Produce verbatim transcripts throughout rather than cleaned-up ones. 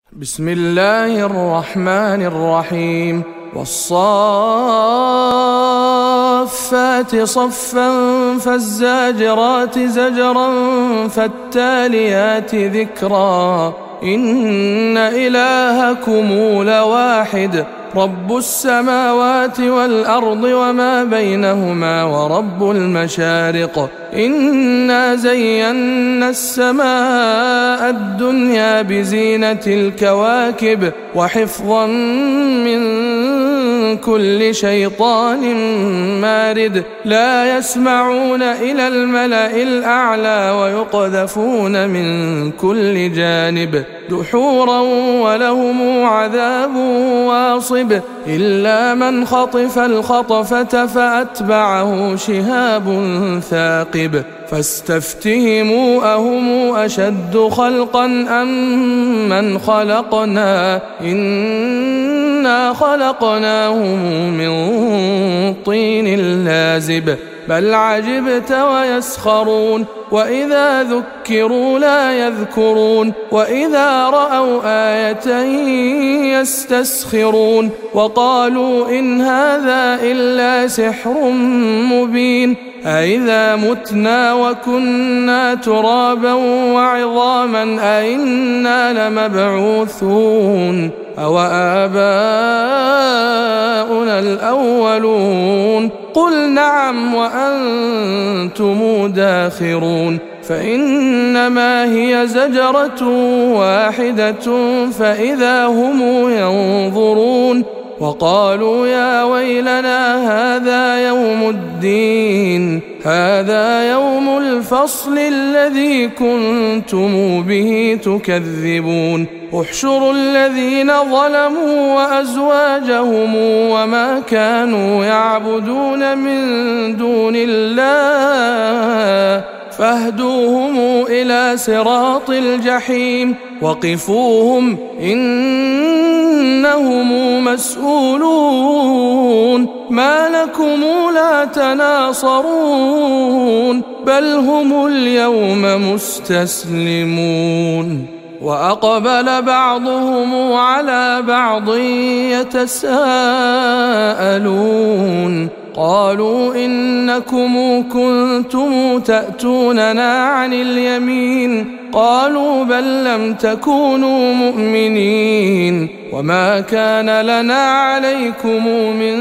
بسم الله الرحمن الرحيم والصافات صفا فالزاجرات زجرا فالتاليات ذكرا إن إلهكم لواحد رب السماوات والأرض وما بينهما ورب المشارق إنا زينا السماء الدنيا بزينة الكواكب وحفظا من كل شيطان مارد لا يسمعون إلى الملأ الأعلى ويقذفون من كل جانب دحورا ولهم عذاب واصب إلا من خطف الخطفة فأتبعه شهاب ثاقب فاستفتهموا أهم أشد خلقا أم من خلقنا إنا خلقناهم من طين لازب بل عجبت ويسخرون وإذا ذكروا لا يذكرون وإذا رأوا آية يستسخرون وقالوا إن هذا إلا سحر مبين أإذا متنا وكنا ترابا وعظاما أإنا لمبعوثون أو آباؤنا الأولون قل نعم وأنتم داخرون فإنما هي زجرة واحدة فإذا هم ينظرون وقالوا يا ويلنا هذا يوم الدين هذا يوم الفصل الذي كنتم به تكذبون احشروا الذين ظلموا وأزواجهم وما كانوا يعبدون من دون الله فاهدوهم إلى صراط الجحيم وقفوهم إنهم مسؤولون ما لكم لا تناصرون بل هم اليوم مستسلمون وأقبل بعضهم على بعض يتساءلون قالوا إنكم كنتم تأتوننا عن اليمين قالوا بل لم تكونوا مؤمنين وما كان لنا عليكم من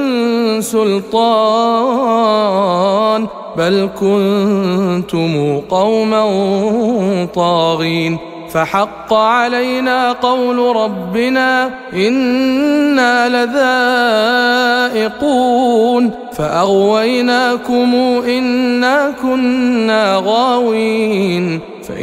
سلطان بل كنتم قوما طاغين فحق علينا قول ربنا إنا لذائقون فأغويناكم إنا كنا غاوين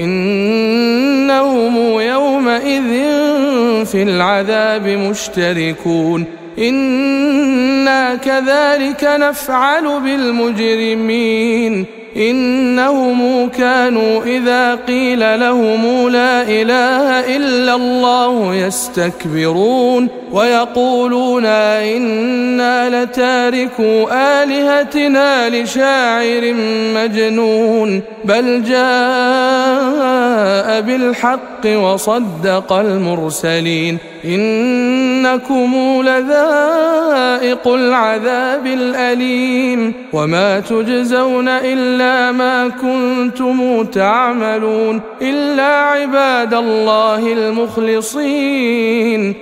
فإنهم يومئذ في العذاب مشتركون إنا كذلك نفعل بالمجرمين إنهم كانوا إذا قيل لهم لا إله إلا الله يستكبرون ويقولون إنا لتاركو آلهتنا لشاعر مجنون بل جاء بالحق وصدق المرسلين إنكم لذائق العذاب الأليم وما تجزون إلا ما كنتم تعملون إلا عباد الله المخلصين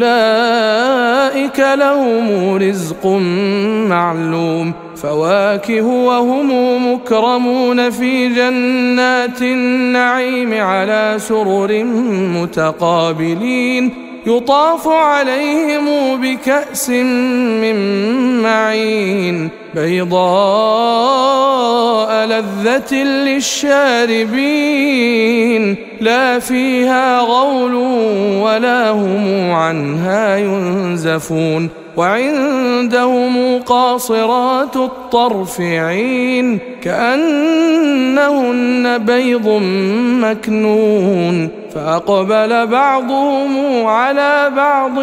أولئك لهم رزق معلوم فواكه وهم مكرمون في جنات النعيم على سرر متقابلين يطاف عليهم بكأس من معين بيضاء لذة للشاربين لا فيها غول ولا هم عنها ينزفون وعندهم قاصرات الطرف عين كأنهن بيض مكنون فأقبل بعضهم على بعض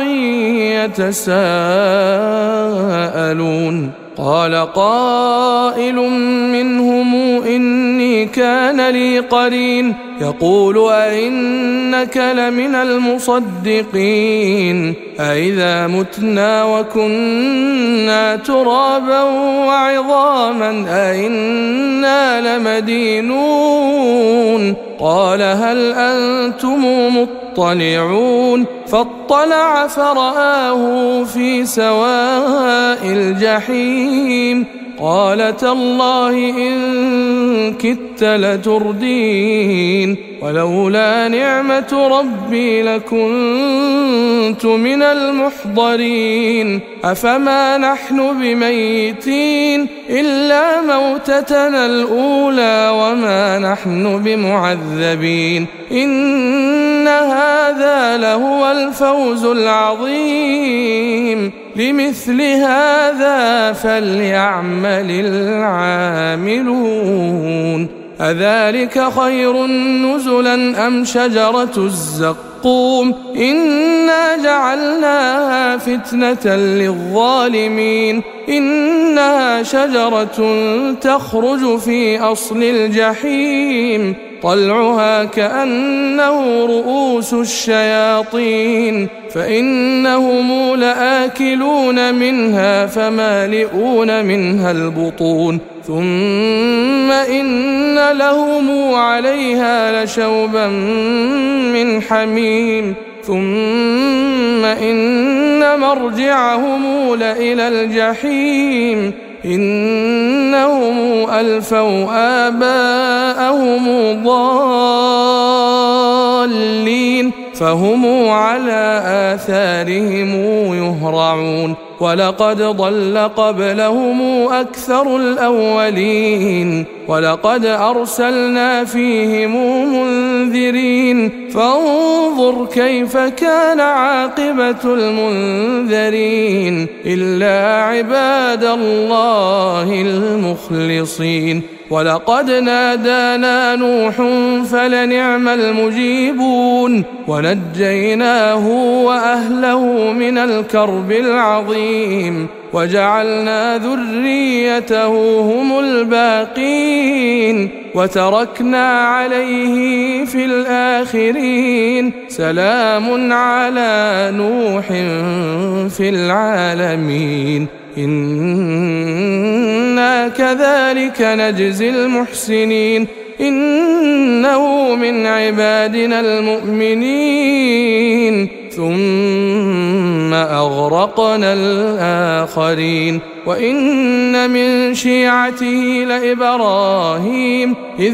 يتساءلون قال قائل منهم إني كان لي قرين يقول أئنك لمن المصدقين أئذا متنا وكنا ترابا وعظاما أئنا لمدينون قال هل أنتم مطلعون فاطلع فرآه في سواء الجحيم قال تالله إن كدت لتردين ولولا نعمة ربي لكنت من المحضرين أفما نحن بميتين إلا موتتنا الأولى وما نحن بمعذبين إن هذا لهو الفوز العظيم لمثل هذا فليعمل العاملون أذلك خير نزلا أم شجرة الزقوم إنا جعلناها فتنة للظالمين إنها شجرة تخرج في أصل الجحيم طلعها كأنه رؤوس الشياطين فإنهم لآكلون منها فمالئون منها البطون ثم إن لهم عليها لشوبا من حميم ثم إن مرجعهم لإلى الجحيم إنهم ألفوا آباءهم ضالين فهم على آثارهم يهرعون ولقد ضل قبلهم أكثر الأولين ولقد أرسلنا فيهم منذرين فانظر كيف كان عاقبة المنذرين إلا عباد الله المخلصين ولقد نادانا نوح فلنعم المجيبون ونجيناه وأهله من الكرب العظيم وجعلنا ذريته هم الباقين وتركنا عليه في الآخرين سلام على نوح في العالمين إنا كذلك نجزي المحسنين إنه من عبادنا المؤمنين ثم أغرقنا الآخرين وإن من شيعته لإبراهيم إذ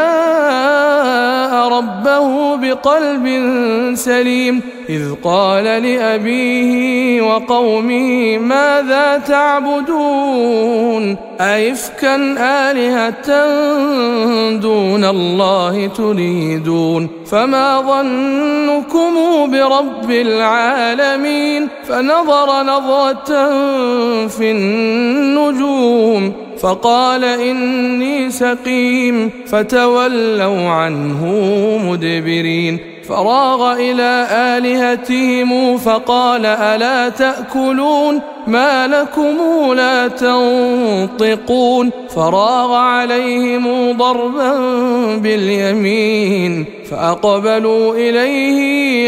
جاء ربه بقلب سليم إذ قال لأبيه وقومه ماذا تعبدون أئفكا آلهة دون الله تريدون فما ظنكم برب العالمين فنظر نظرة في النجوم فقال إني سقيم فتولوا عنه مدبرين فراغ إلى آلهتهم فقال ألا تأكلون ما لكم لا تنطقون فراغ عليهم ضربا باليمين فأقبلوا إليه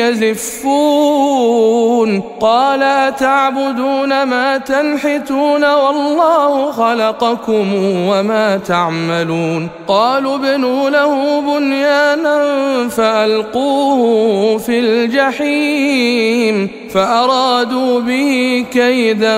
يزفون قال أتعبدون ما تنحتون والله خلقكم وما تعملون قالوا ابنوا له بنيانا فألقوه في الجحيم فأرادوا به كيدا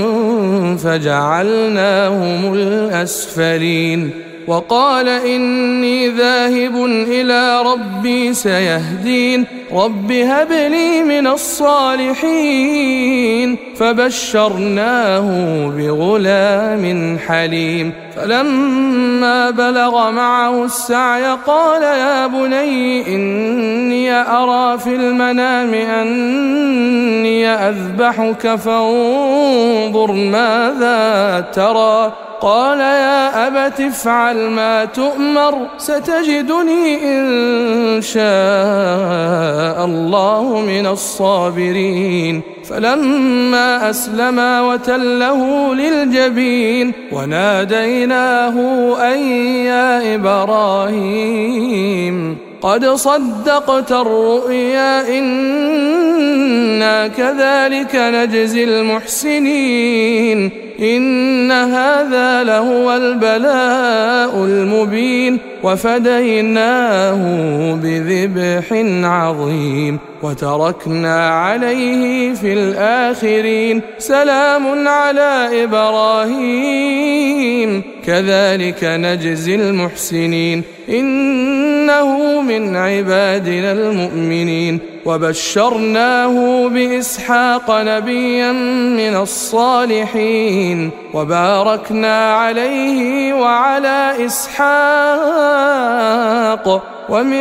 فجعلناهم الأسفلين وقال إني ذاهب إلى ربي سيهدين رب هب لي من الصالحين فبشرناه بغلام حليم فلما بلغ معه السعي قال يا بني إني أرى في المنام أني أذبحك فانظر ماذا ترى قال يا أبت افعل ما تؤمر ستجدني إن شاء الله من الصابرين فلما أسلما وتله للجبين وناديناه أن يا إبراهيم قد صدقت الرؤيا إنا كذلك نجزي المحسنين إن هذا لهو البلاء المبين وفديناه بذبح عظيم وتركنا عليه في الآخرين سلام على إبراهيم كذلك نجزي المحسنين إنه من عبادنا المؤمنين وبشرناه بإسحاق نبيا من الصالحين وباركنا عليه وعلى إسحاق ومن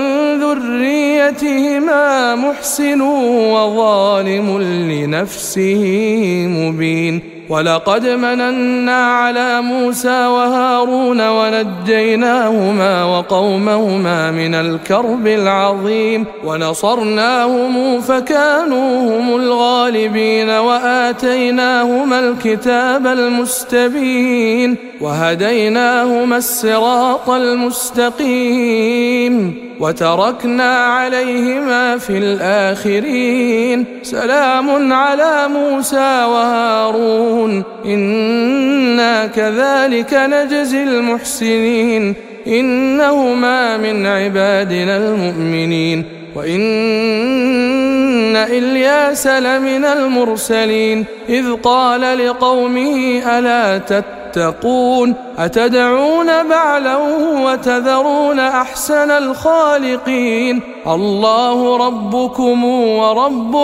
ذريتهما محسن وظالم لنفسه مبين ولقد مننا على موسى وهارون ونجيناهما وقومهما من الكرب العظيم ونصرناهم فكانوا هم الغالبين وآتيناهما الكتاب المستبين وهديناهما الصراط المستقيم وتركنا عليهما في الآخرين سلام على موسى وهارون إنا كذلك نجزي المحسنين إنهما من عبادنا المؤمنين وإن إلياس لمن المرسلين إذ قال لقومه ألا تتقون أتدعون بعلا وتذرون أحسن الخالقين الله ربكم ورب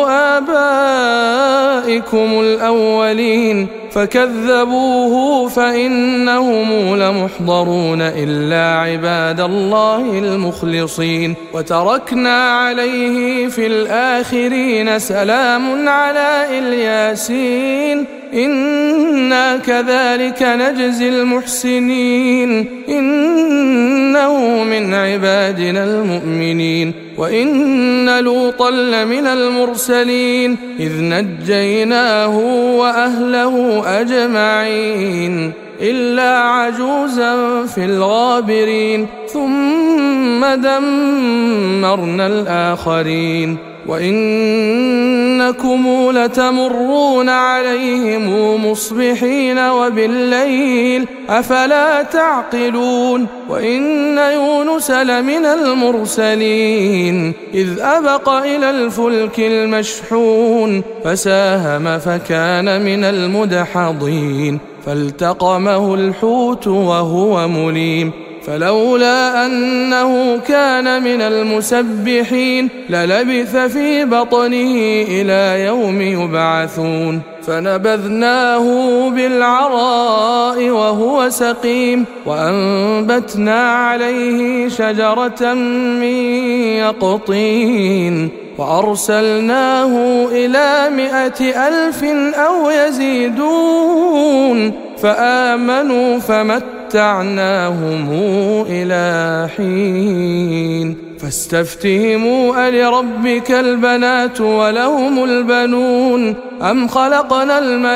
آبائكم الأولين فكذبوه فإنهم لمحضرون إلا عباد الله المخلصين وتركنا عليه في الآخرين سلام على الياسين إنا كذلك نجزي المحسنين إنه من عبادنا المؤمنين وإن لوطا لمن المرسلين إذ نجيناه وأهله أجمعين إلا عجوزا في الغابرين ثم دمرنا الآخرين وإنكم لتمرون عليهم مصبحين وبالليل أفلا تعقلون وإن يونس لمن المرسلين إذ أبق إلى الفلك المشحون فساهم فكان من المدحضين فالتقمه الحوت وهو مليم فلولا أنه كان من المسبحين للبث في بطنه إلى يوم يبعثون فنبذناه بالعراء وهو سقيم وأنبتنا عليه شجرة من يقطين وأرسلناه إلى مائة ألف أو يزيدون فآمنوا فمتعناهم إلى حين فاستفتهموا ألربك البنات ولهم البنون أم خلقنا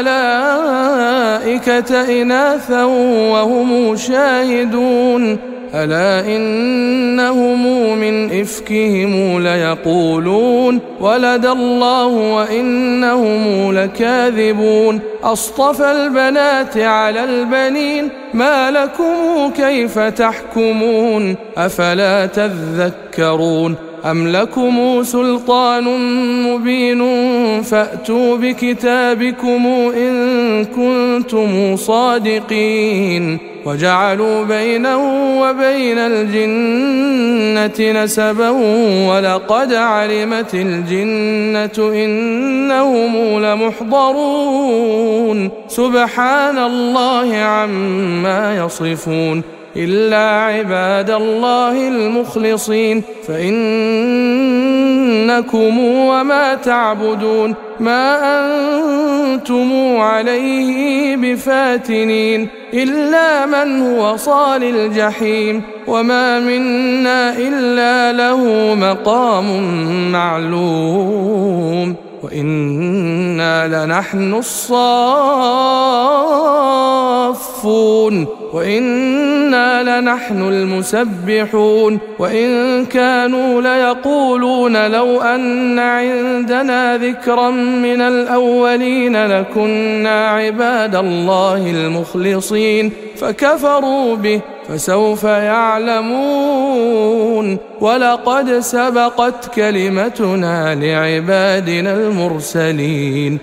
الملائكة إناثا وهم شاهدون ألا إنهم من إفكهم ليقولون ولد الله وإنهم لكاذبون أصطفى البنات على البنين ما لكم كيف تحكمون أفلا تذكرون أم لكم سلطان مبين فأتوا بكتابكم إن كنتم صادقين وجعلوا بينه وبين الجنة نسبا ولقد علمت الجنة إنهم لمحضرون سبحان الله عما يصفون إلا عباد الله المخلصين فإنكم وما تعبدون ما أنتم عليه بفاتنين إلا من هو صال الجحيم وما منا إلا له مقام معلوم وإنا لنحن الصافون الصافون وإنا لنحن المسبحون وإن كانوا ليقولون لو أن عندنا ذكرا من الأولين لكنا عباد الله المخلصين فكفروا به فسوف يعلمون ولقد سبقت كلمتنا لعبادنا المرسلين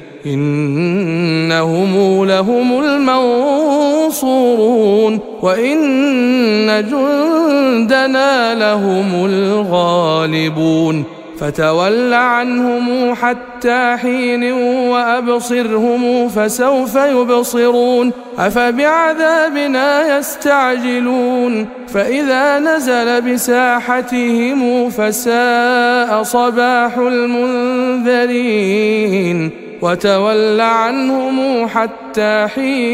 إنهم لهم المنصورون وإن جندنا لهم الغالبون فتول عنهم حتى حين وأبصرهم فسوف يبصرون أفبعذابنا يستعجلون فإذا نزل بساحتهم فساء صباح المنذرين وتول عنهم حتى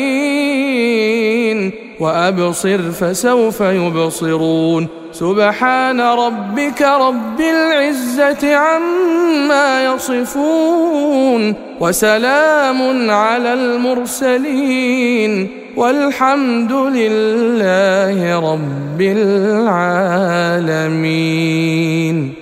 حين وأبصر فسوف يبصرون سبحان ربك رب العزة عما يصفون وسلام على المرسلين والحمد لله رب العالمين.